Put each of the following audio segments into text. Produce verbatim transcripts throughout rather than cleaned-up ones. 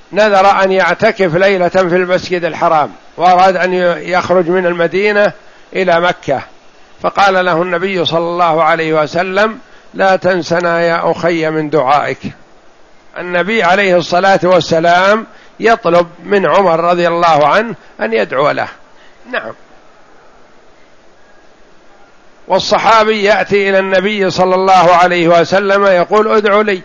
نذر أن يعتكف ليلة في المسجد الحرام وأراد أن يخرج من المدينة إلى مكة، فقال له النبي صلى الله عليه وسلم: لا تنسنا يا أخي من دعائك. النبي عليه الصلاة والسلام يطلب من عمر رضي الله عنه أن يدعو له. نعم. والصحابي يأتي إلى النبي صلى الله عليه وسلم يقول: ادعو لي،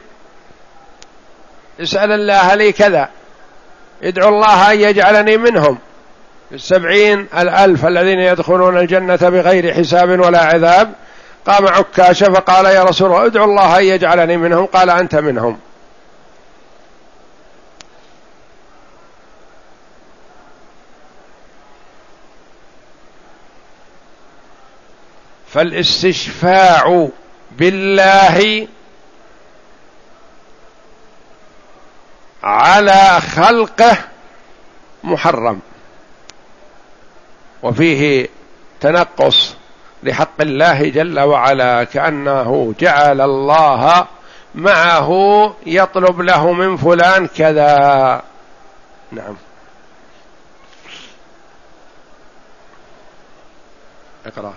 اسأل الله لي كذا، ادعو الله أن يجعلني منهم السبعين الألف الذين يدخلون الجنة بغير حساب ولا عذاب. قام عكاشة فقال: يا رسول الله ادعو الله أن يجعلني منهم. قال: أنت منهم. فالاستشفاع بالله على خلقه محرم، وفيه تنقص لحق الله جل وعلا، كأنه جعل الله معه يطلب له من فلان كذا. نعم. اقرأ.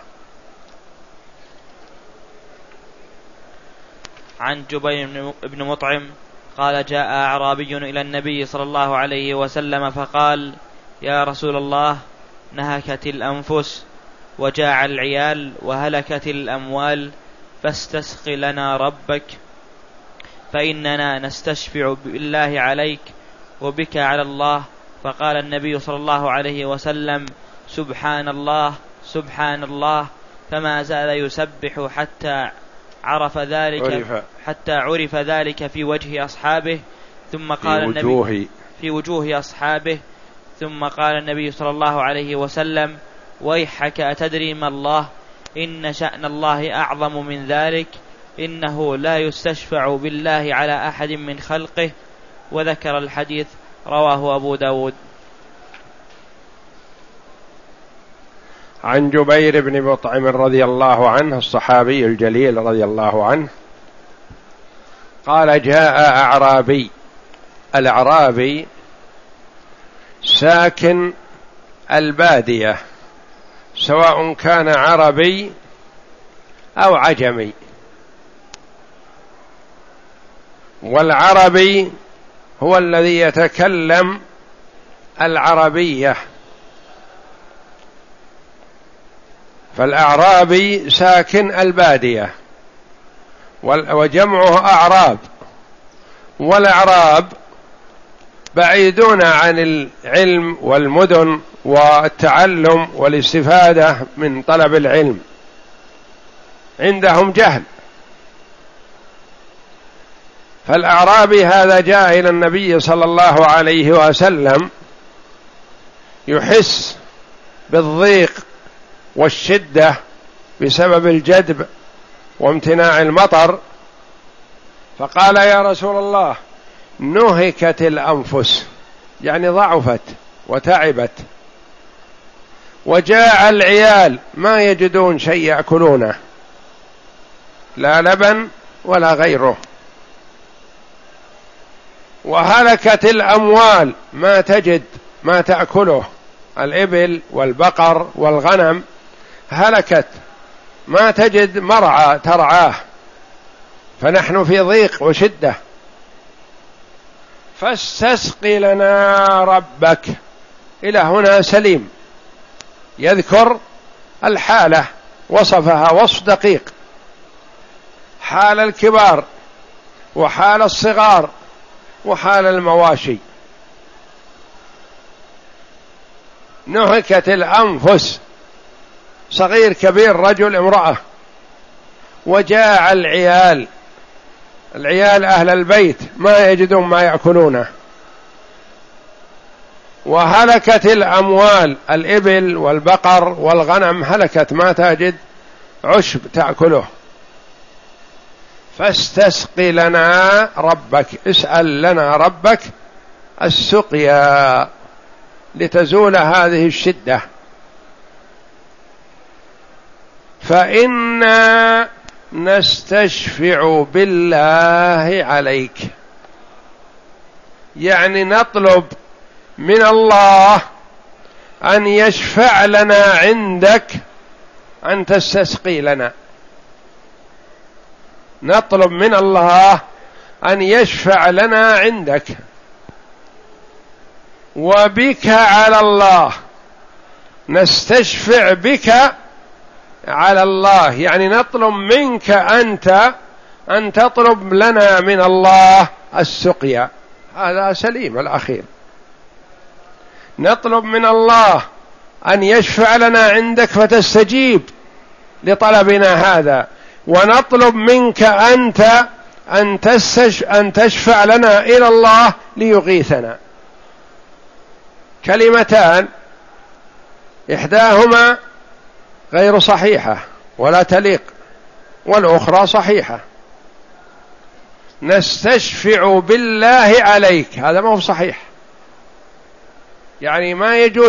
عن جبير بن مطعم قال: جاء أعرابي إلى النبي صلى الله عليه وسلم فقال: يا رسول الله، نهكت الأنفس وجاع العيال وهلكت الأموال، فاستسق لنا ربك، فإننا نستشفع بالله عليك وبك على الله. فقال النبي صلى الله عليه وسلم: سبحان الله سبحان الله. فما زال يسبح حتى عرف ذلك عرف. حتى عرف ذلك في وجه أصحابه. ثم قال في وجوه النبي في وجوه أصحابه ثم قال النبي صلى الله عليه وسلم: ويحك أتدري ما الله؟ إن شأن الله أعظم من ذلك، إنه لا يستشفع بالله على أحد من خلقه. وذكر الحديث. رواه أبو داود. عن جبير بن مطعم رضي الله عنه الصحابي الجليل رضي الله عنه قال: جاء أعرابي. الأعرابي ساكن البادية، سواء كان عربي أو عجمي، والعربي هو الذي يتكلم العربية، فالأعرابي ساكن البادية، وجمعه أعراب، والأعراب بعيدون عن العلم والمدن والتعلم والاستفادة من طلب العلم، عندهم جهل. فالأعرابي هذا جاء إلى النبي صلى الله عليه وسلم يحس بالضيق والشدة بسبب الجدب وامتناع المطر، فقال: يا رسول الله، نهكت الأنفس، يعني ضعفت وتعبت، وجاء العيال ما يجدون شيء يأكلونه، لا لبن ولا غيره، وهلكت الأموال، ما تجد ما تأكله، الإبل والبقر والغنم هلكت، ما تجد مرعى ترعاه، فنحن في ضيق وشدة، فاستسق لنا ربك. إلى هنا سليم، يذكر الحالة، وصفها وصف دقيق، حال الكبار وحال الصغار وحال المواشي. نهكت الأنفس، صغير كبير رجل امرأة، وجاع العيال، العيال أهل البيت ما يجدون ما يأكلونه، وهلكت الأموال، الإبل والبقر والغنم هلكت، ما تجد عشب تأكله. فاستسق لنا ربك، اسأل لنا ربك السقيا لتزول هذه الشدة، فإنا نستشفع بالله عليك. يعني نطلب من الله أن يشفع لنا عندك أن تستسقي لنا، نطلب من الله أن يشفع لنا عندك، وبك على الله، نستشفع بك على الله، يعني نطلب منك أنت أن تطلب لنا من الله السقيا. هذا سليم الأخير، نطلب من الله أن يشفع لنا عندك فتستجيب لطلبنا هذا، ونطلب منك أنت أن, أن تشفع لنا إلى الله ليغيثنا. كلمتان إحداهما غير صحيحة ولا تليق، والأخرى صحيحة. نستشفع بالله عليك، هذا ما هو صحيح، يعني ما يجوز